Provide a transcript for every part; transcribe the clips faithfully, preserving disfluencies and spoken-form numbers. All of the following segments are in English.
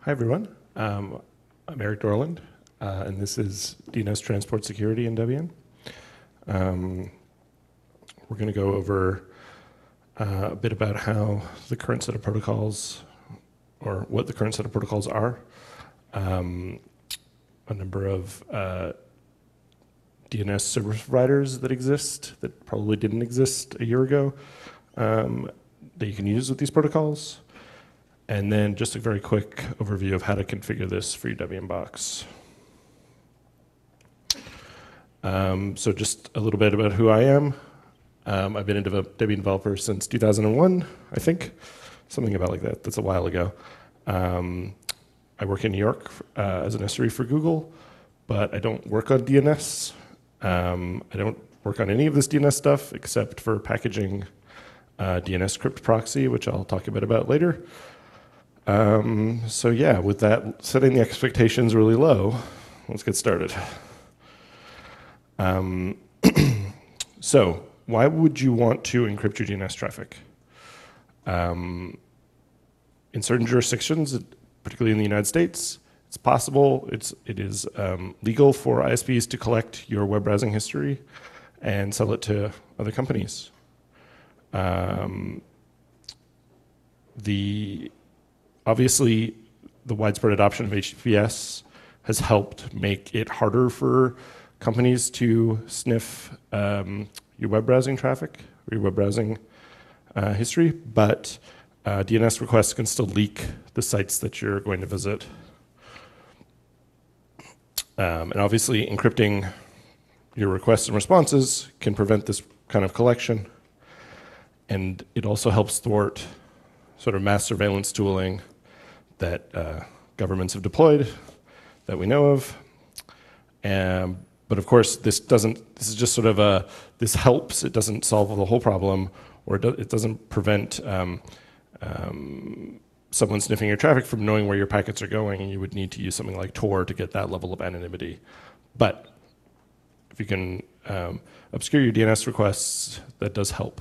Hi, everyone. Um, I'm Eric Dorland, uh, and this is D N S Transport Security in Debian. Um, we're going to go over uh, a bit about how the current set of protocols, or what the current set of protocols are, um, a number of uh, D N S service providers that exist that probably didn't exist a year ago um, that you can use with these protocols. And then just a very quick overview of how to configure this for your Debian box. Um, so just a little bit about who I am. Um, I've been a dev Debian developer since two thousand one, I think. Something about like that. That's a while ago. Um, I work in New York uh, as an S R E for Google, but I don't work on D N S. Um, I don't work on any of this D N S stuff except for packaging uh, D N S script proxy, which I'll talk a bit about later. Um, so yeah, with that, setting the expectations really low, let's get started. Um, so why would you want to encrypt your D N S traffic? Um, in certain jurisdictions, particularly in the United States, it's possible, it's, it is um, legal for I S Ps to collect your web browsing history and sell it to other companies. Um, the Obviously, the widespread adoption of H T T P S has helped make it harder for companies to sniff um, your web browsing traffic, or your web browsing uh, history, but uh, D N S requests can still leak the sites that you're going to visit. Um, and obviously, encrypting your requests and responses can prevent this kind of collection. And it also helps thwart sort of mass surveillance tooling that uh, governments have deployed that we know of. Um, but of course, this doesn't, this is just sort of a, this helps, it doesn't solve the whole problem, or it, do, it doesn't prevent um, um, someone sniffing your traffic from knowing where your packets are going, and you would need to use something like Tor to get that level of anonymity. But if you can um, obscure your D N S requests, that does help.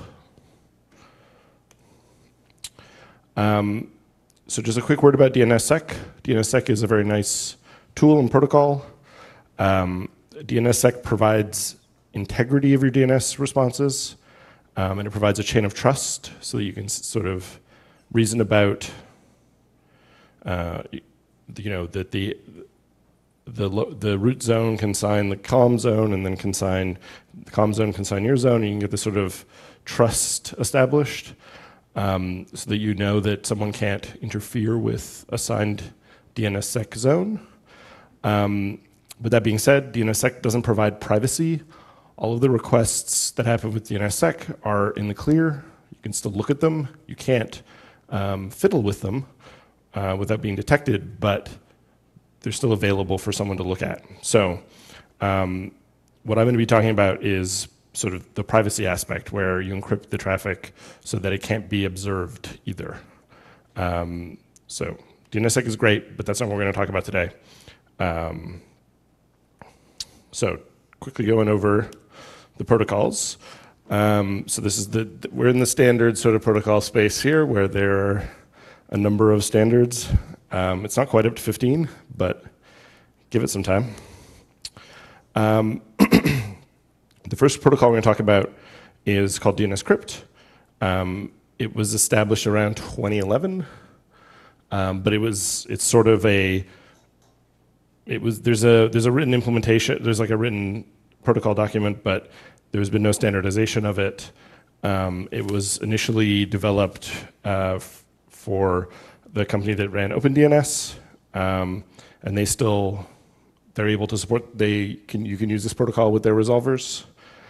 Um, So just a quick word about DNSSEC. DNSSEC is a very nice tool and protocol. Um, DNSSEC provides integrity of your D N S responses, um, and it provides a chain of trust so that you can sort of reason about, uh, you know, that the the the root zone can sign the comm zone, and then can sign the comm zone can sign your zone, and you can get this sort of trust established. Um, so that you know that someone can't interfere with assigned DNSSEC zone. Um, with that being said, DNSSEC doesn't provide privacy. All of the requests that happen with DNSSEC are in the clear. You can still look at them. You can't um, fiddle with them uh, without being detected, but they're still available for someone to look at. So um, what I'm going to be talking about is sort of the privacy aspect, where you encrypt the traffic so that it can't be observed either. Um, so DNSSEC is great, but that's not what we're going to talk about today. Um, so quickly going over the protocols. Um, so this is the, we're in the standard sort of protocol space here, where there are a number of standards. Um, it's not quite up to fifteen, but give it some time. Um, The first protocol we're going to talk about is called DNSCrypt. Um, it was established around twenty eleven, um, but it was it's sort of a it was there's a there's a written implementation. There's like a written protocol document, but there's been no standardization of it. Um, it was initially developed uh, f for the company that ran OpenDNS, um, and they still they're able to support. They can you can use this protocol with their resolvers.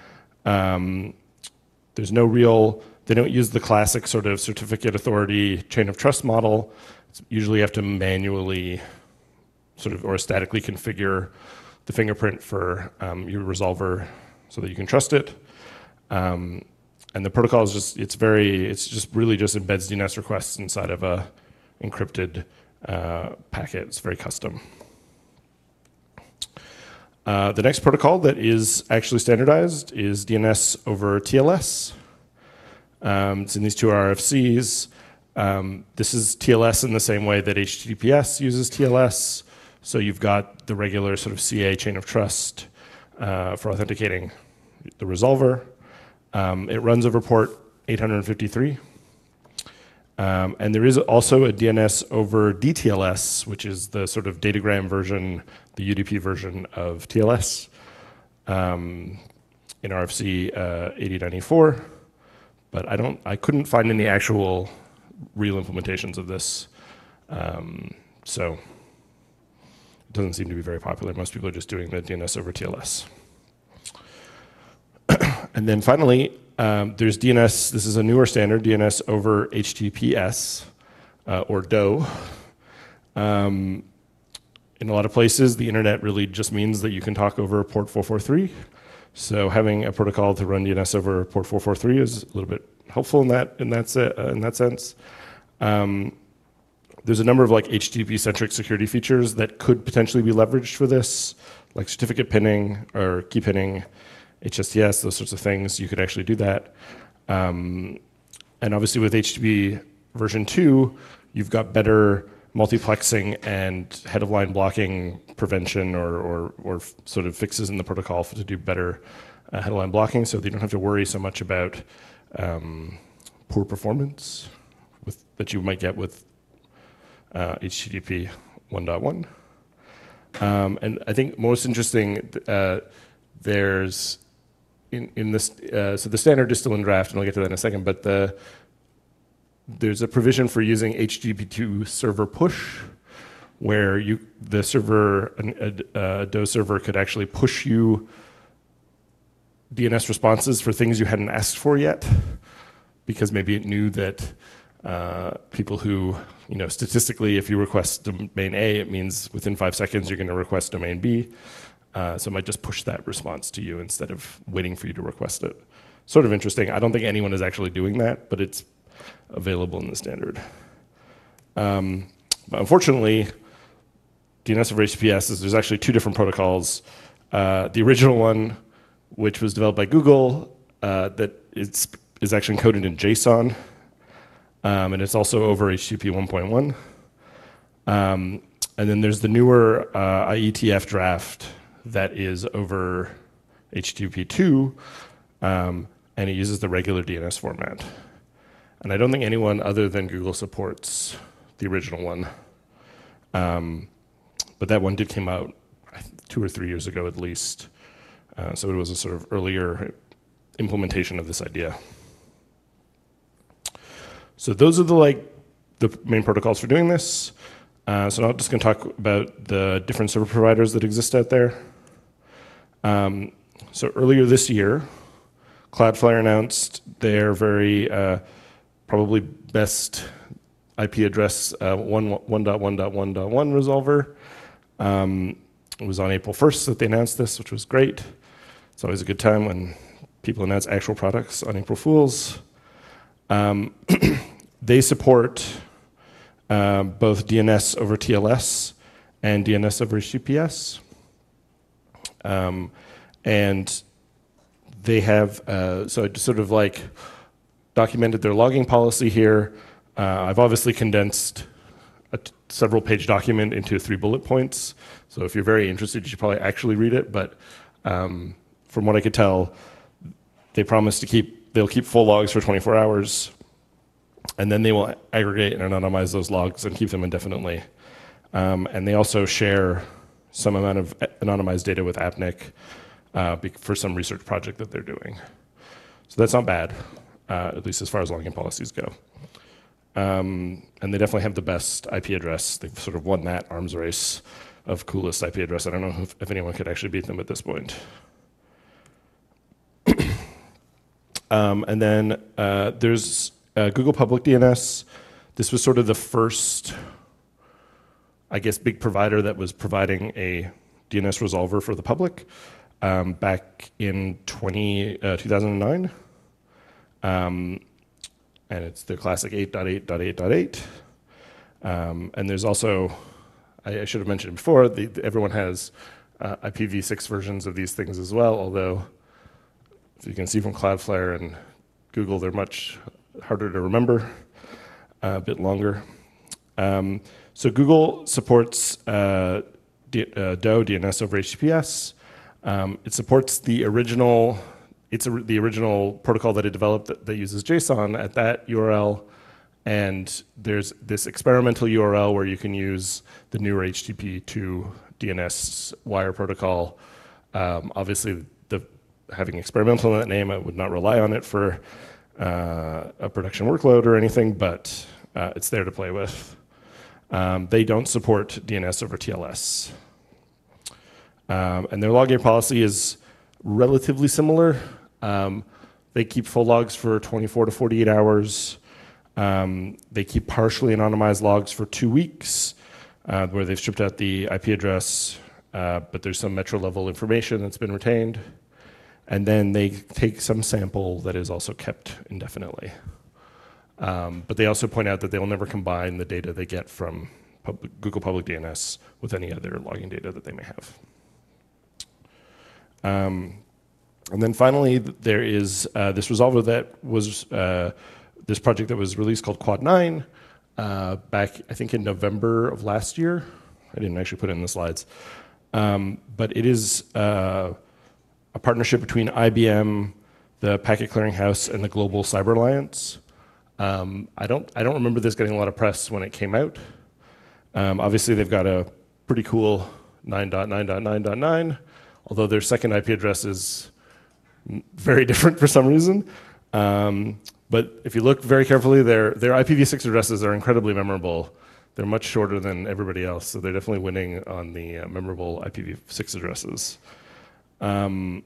Um, there's no real, they don't use the classic sort of certificate authority chain of trust model. It's usually you have to manually sort of or statically configure the fingerprint for um, your resolver so that you can trust it. Um, and the protocol is just, it's very, it's just really just embeds D N S requests inside of a encrypted uh, packet. It's very custom. Uh, the next protocol that is actually standardized is D N S over T L S. Um, it's in these two R F Cs. Um, this is T L S in the same way that H T T P S uses T L S. So you've got the regular sort of C A chain of trust uh, for authenticating the resolver. Um, it runs over port eight hundred fifty-three. Um, and there is also a D N S over D T L S, which is the sort of datagram version, the U D P version of T L S um, in R F C uh, eighty ninety-four. But I don't, I couldn't find any actual real implementations of this. Um, so it doesn't seem to be very popular. Most people are just doing the D N S over T L S. And then finally, um, there's D N S. This is a newer standard, D N S over H T T P S, uh, or D O. Um, in a lot of places, the internet really just means that you can talk over port four forty-three. So having a protocol to run D N S over port four forty-three is a little bit helpful in that in that se- uh, in that sense. Um, there's a number of like H T T P-centric security features that could potentially be leveraged for this, like certificate pinning or key pinning, H S T S, those sorts of things. You could actually do that. Um, and obviously with H T T P version two, you've got better multiplexing and head-of-line blocking prevention or, or, or sort of fixes in the protocol to do better uh, head-of-line blocking, so that you don't have to worry so much about um, poor performance with, that you might get with uh, H T T P one point one. Um, and I think most interesting, uh, there's in, in this, uh, so the standard is still in draft, and I'll get to that in a second, but the there's a provision for using H T T P two server push, where you the server, a, a D O server could actually push you D N S responses for things you hadn't asked for yet, because maybe it knew that uh, people who, you know, statistically, if you request domain A, it means within five seconds you're going to request domain B. Uh, so it might just push that response to you instead of waiting for you to request it. Sort of interesting. I don't think anyone is actually doing that, but it's available in the standard. Um, but unfortunately, D N S over H T T P S is there's actually two different protocols. Uh, the original one, which was developed by Google, uh, that is, is actually encoded in JSON, um, and it's also over H T T P one point one. Um, and then there's the newer uh, I E T F draft that is over H T T P two, um, and it uses the regular D N S format. And I don't think anyone other than Google supports the original one. Um, but that one did come out two or three years ago at least. Uh, so it was a sort of earlier implementation of this idea. So those are the like the main protocols for doing this. Uh, so now I'm just going to talk about the different server providers that exist out there. Um, so earlier this year, Cloudflare announced their very uh, probably best I P address uh, one dot one dot one dot one resolver. Um, it was on April first that they announced this, which was great. It's always a good time when people announce actual products on April Fools. Um, they support uh, both D N S over T L S and D N S over H T T P S. Um, and they have, uh, so I just sort of like documented their logging policy here. Uh, I've obviously condensed a t- several page document into three bullet points. So if you're very interested, you should probably actually read it. But um, from what I could tell, they promise to keep, they'll keep full logs for twenty-four hours. And then they will aggregate and anonymize those logs and keep them indefinitely. Um, and they also share some amount of anonymized data with AppNic uh, for some research project that they're doing. So that's not bad, uh, at least as far as logging policies go. Um, and they definitely have the best I P address. They've sort of won that arms race of coolest I P address. I don't know if, if anyone could actually beat them at this point. um, and then uh, there's uh, Google Public D N S. This was sort of the first, I guess, big provider that was providing a D N S resolver for the public um, back in twenty, uh, two thousand nine. Um, and it's the classic eight dot eight dot eight dot eight. Um, and there's also, I, I should have mentioned before, the, the, everyone has uh, I P v six versions of these things as well, although if you can see from Cloudflare and Google, they're much harder to remember. a bit longer. Um, so Google supports uh, D uh, D O, D N S over H T T P S. Um, it supports the original, it's a, the original protocol that it developed that, that uses JSON at that U R L. And there's this experimental U R L where you can use the newer H T T P two D N S wire protocol. Um, obviously, the, having experimental in that name, I would not rely on it for uh, a production workload or anything, but uh, it's there to play with. Um, they don't support D N S over T L S. Um, and their logging policy is relatively similar. Um, they keep full logs for twenty-four to forty-eight hours. Um, they keep partially anonymized logs for two weeks, uh, where they've stripped out the I P address, uh, but there's some metro level information that's been retained. And then they take some sample that is also kept indefinitely. Um, but they also point out that they will never combine the data they get from public, Google Public D N S with any other logging data that they may have. Um, and then finally, there is uh, this resolver that was uh, this project that was released called Quad nine uh, back, I think, in November of last year. I didn't actually put it in the slides. Um, but it is uh, a partnership between I B M, the Packet Clearinghouse, and the Global Cyber Alliance. Um, I don't, I don't remember this getting a lot of press when it came out. Um, obviously, they've got a pretty cool nine dot nine dot nine dot nine, although their second I P address is very different for some reason. Um, but if you look very carefully, their, their I P v six addresses are incredibly memorable. They're much shorter than everybody else, so they're definitely winning on the uh, memorable I P v six addresses. Um,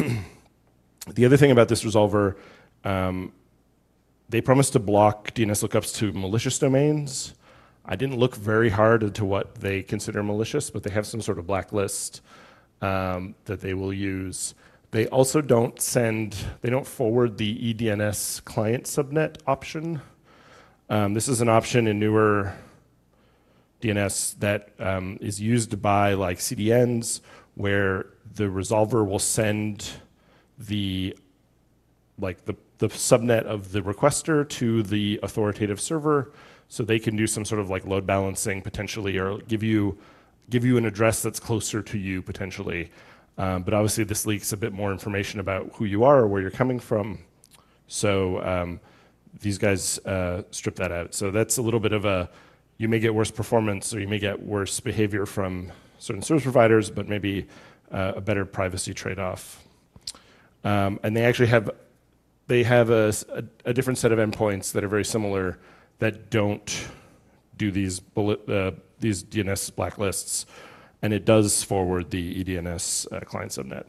the other thing about this resolver, um, they promised to block D N S lookups to malicious domains. I didn't look very hard into what they consider malicious, but they have some sort of blacklist um, that they will use. They also don't send, they don't forward the E D N S client subnet option. Um, this is an option in newer D N S that um, is used by like C D Ns where the resolver will send the, like the, the subnet of the requester to the authoritative server so they can do some sort of like load balancing potentially or give you, give you an address that's closer to you potentially. Um, but obviously this leaks a bit more information about who you are or where you're coming from. So um, these guys uh, strip that out. So that's a little bit of a, you may get worse performance or you may get worse behavior from certain service providers, but maybe uh, a better privacy trade-off. Um, and they actually have, they have a, a, a different set of endpoints that are very similar that don't do these bullet, uh, these D N S blacklists. And it does forward the E D N S uh, client subnet.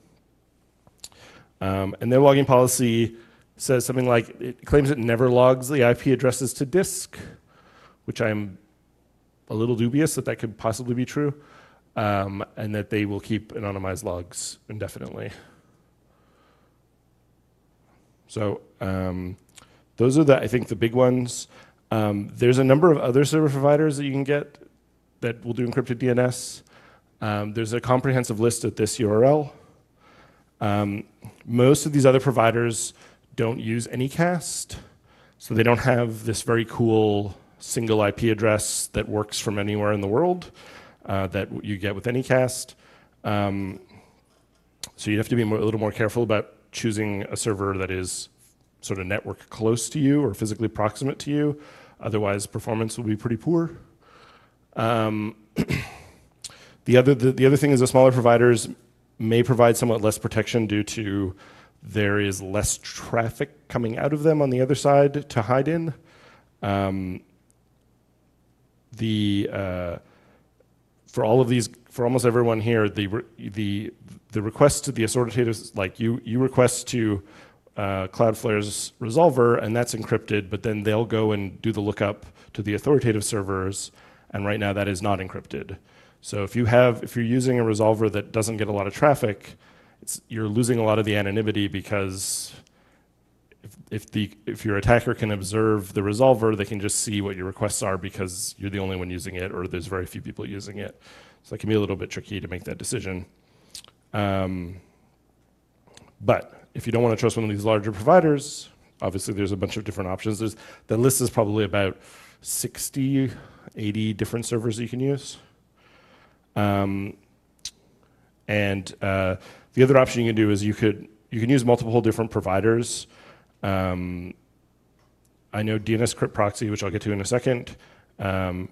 Um, and their logging policy says something like, it claims it never logs the I P addresses to disk, which I'm a little dubious that that could possibly be true, um, and that they will keep anonymized logs indefinitely. So um, those are, the, I think, the big ones. Um, there's a number of other service providers that you can get that will do encrypted D N S. Um, there's a comprehensive list at this U R L. Um, most of these other providers don't use Anycast, so they don't have this very cool single I P address that works from anywhere in the world uh, that you get with Anycast. Um, so you have to be more, a little more careful about choosing a server that is sort of network close to you or physically proximate to you. Otherwise, performance will be pretty poor. Um, the, other, the, the other thing is the smaller providers may provide somewhat less protection due to there is less traffic coming out of them on the other side to hide in. Um, the, uh, for all of these, for almost everyone here, the, the, the request to the authoritative, like you, you request to uh, Cloudflare's resolver and that's encrypted, but then they'll go and do the lookup to the authoritative servers. And right now that is not encrypted. So if you have, if you're using a resolver that doesn't get a lot of traffic, it's, you're losing a lot of the anonymity because if, if, the, if your attacker can observe the resolver, they can just see what your requests are because you're the only one using it or there's very few people using it. So it can be a little bit tricky to make that decision. Um, but if you don't want to trust one of these larger providers, obviously there's a bunch of different options. There's, the list is probably about sixty, eighty different servers you can use. Um, and uh, the other option you can do is you could you can use multiple different providers. Um, I know D N S Crypt Proxy, which I'll get to in a second, um,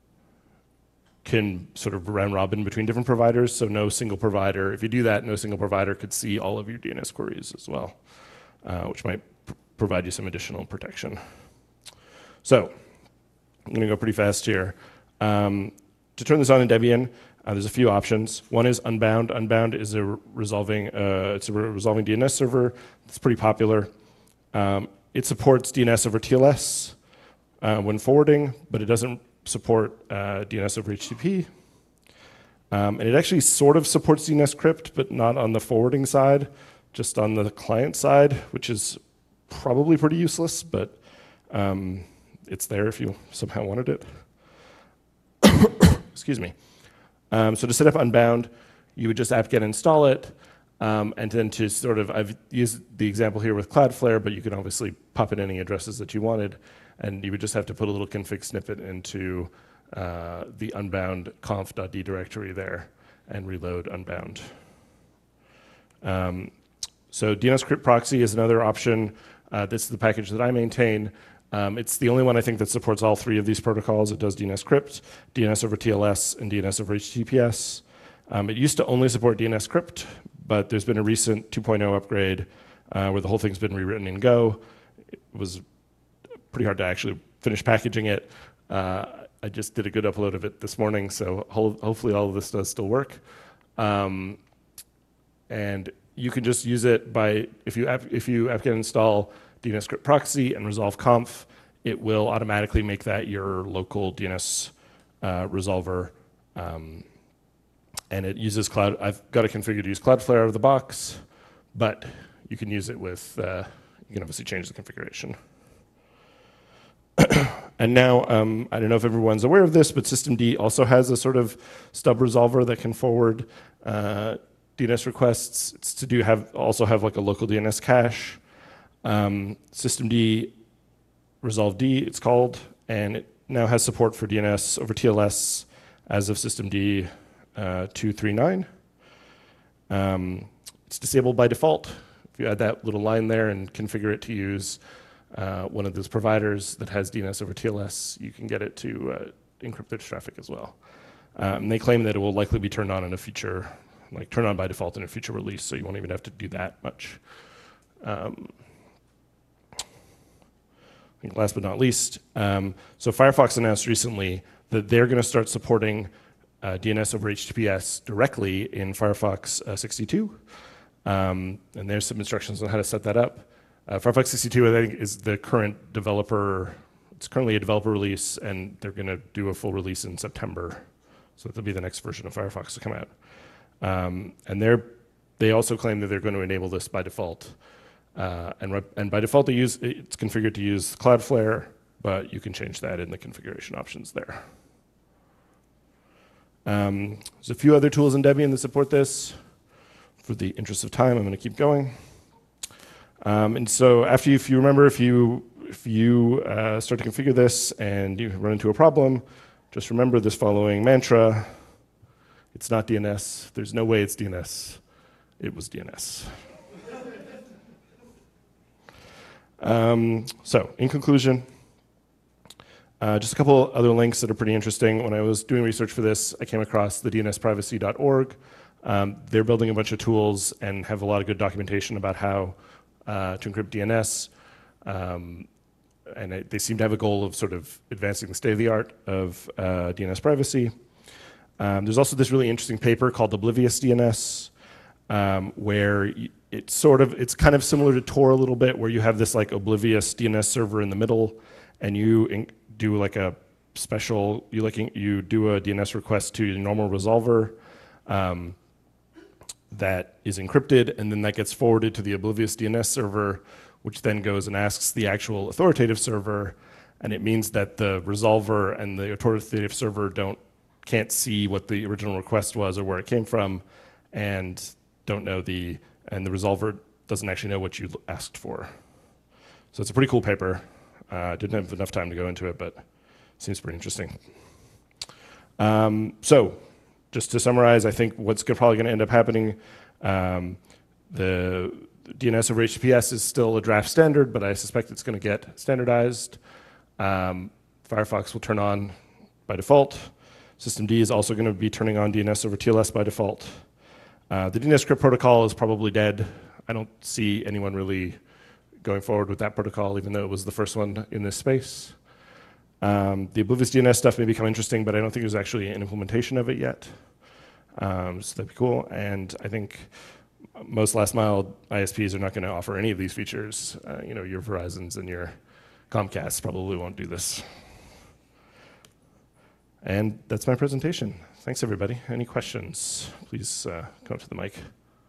can sort of round robin between different providers, so no single provider. If you do that, no single provider could see all of your D N S queries as well, uh, which might pr provide you some additional protection. So I'm going to go pretty fast here. Um, to turn this on in Debian, uh, there's a few options. One is Unbound. Unbound is a resolving uh, it's a resolving D N S server. It's pretty popular. Um, it supports D N S over T L S uh, when forwarding, but it doesn't support uh, D N S over H T T P. Um, and it actually sort of supports D N S Crypt, but not on the forwarding side, just on the client side, which is probably pretty useless, but um, it's there if you somehow wanted it. Excuse me. Um, so to set up Unbound, you would just apt-get install it, um, and then to sort of, I've used the example here with Cloudflare, but you can obviously pop in any addresses that you wanted, and you would just have to put a little config snippet into uh, the unbound conf.d directory there and reload Unbound. Um, so D N S Crypt Proxy is another option. Uh, this is the package that I maintain. Um, it's the only one I think that supports all three of these protocols. It does D N S Crypt, D N S over T L S, and D N S over H T T P S. Um, it used to only support D N S Crypt, but there's been a recent two point oh upgrade uh, where the whole thing's been rewritten in Go. It was pretty hard to actually finish packaging it. Uh, I just did a good upload of it this morning, so ho hopefully all of this does still work. Um, and you can just use it by, if you app, if you apt-get install D N S Crypt Proxy and resolve conf, it will automatically make that your local D N S uh, resolver. Um, and it uses cloud. I've got it configured to use Cloudflare out of the box, but you can use it with, uh, you can obviously change the configuration. And now, um, I don't know if everyone's aware of this, but systemd also has a sort of stub resolver that can forward uh, D N S requests. It's to do have also have like a local D N S cache. Um, systemd resolve D, it's called, and it now has support for D N S over T L S as of systemd uh, two three nine. Um, it's disabled by default. If you add that little line there and configure it to use uh, one of those providers that has D N S over T L S, you can get it to uh, encrypt their traffic as well. Um, they claim that it will likely be turned on in a future, like turn on by default in a future release, so you won't even have to do that much. Um, I think last but not least, um, so Firefox announced recently that they're going to start supporting uh, D N S over H T T P S directly in Firefox uh, sixty-two. Um, and there's some instructions on how to set that up. Uh, Firefox sixty-two, I think, is the current developer, it's currently a developer release, and they're going to do a full release in September. So that'll be the next version of Firefox to come out. Um, and they're, they also claim that they're going to enable this by default. Uh, and, and by default, they use, it's configured to use Cloudflare, but you can change that in the configuration options there. Um, there's a few other tools in Debian that support this. For the interest of time, I'm going to keep going. Um, and so after you, if you remember, if you, if you uh, start to configure this and you run into a problem, just remember this following mantra. It's not D N S. There's no way it's D N S. It was D N S. Um, so, in conclusion, uh, just a couple other links that are pretty interesting. When I was doing research for this, I came across the D N S privacy dot org. Um, they're building a bunch of tools and have a lot of good documentation about how uh, to encrypt D N S. Um, and it, they seem to have a goal of sort of advancing the state of the art of uh, D N S privacy. Um, there's also this really interesting paper called Oblivious D N S, um, where it's sort of, it's kind of similar to Tor a little bit, where you have this like oblivious D N S server in the middle, and you do like a special, you like you do a D N S request to your normal resolver um, that is encrypted, and then that gets forwarded to the oblivious D N S server, which then goes and asks the actual authoritative server, and it means that the resolver and the authoritative server don't can't see what the original request was or where it came from, and don't know the, and the resolver doesn't actually know what you asked for. So it's a pretty cool paper. I uh, didn't have enough time to go into it, but it seems pretty interesting. Um, so just to summarize, I think what's probably going to end up happening, um, the D N S over H T T P S is still a draft standard, but I suspect it's going to get standardized. Um, Firefox will turn on by default. Systemd is also going to be turning on D N S over T L S by default. Uh, the DNSCrypt protocol is probably dead. I don't see anyone really going forward with that protocol, even though it was the first one in this space. Um, the Oblivious D N S stuff may become interesting, but I don't think there's actually an implementation of it yet. Um, so that'd be cool. And I think most last mile I S Ps are not going to offer any of these features. Uh, you know, your Verizons and your Comcasts probably won't do this. And that's my presentation. Thanks, everybody. Any questions? Please uh, come up to the mic.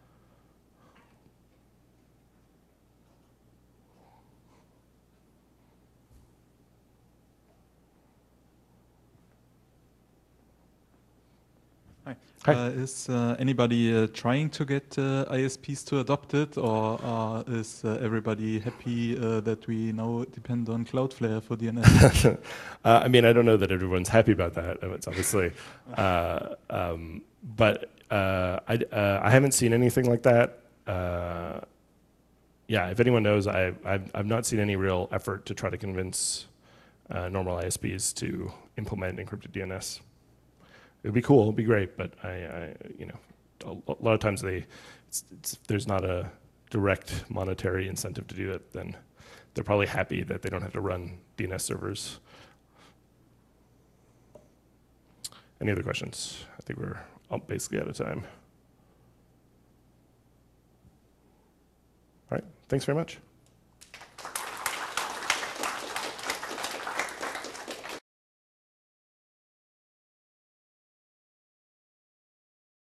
Hi. Hi. Uh, is uh, anybody uh, trying to get uh, I S Ps to adopt it, or uh, is uh, everybody happy uh, that we now depend on Cloudflare for D N S? uh, I mean, I don't know that everyone's happy about that. It's obviously, uh, um, but uh, I, uh, I haven't seen anything like that. Uh, yeah, if anyone knows, I, I've, I've not seen any real effort to try to convince uh, normal I S Ps to implement encrypted D N S. It would be cool, it'd be great, but I, I you know, a, a lot of times they, it's, it's, there's not a direct monetary incentive to do it. Then they're probably happy that they don't have to run D N S servers. Any other questions? I think we're basically out of time. All right, thanks very much.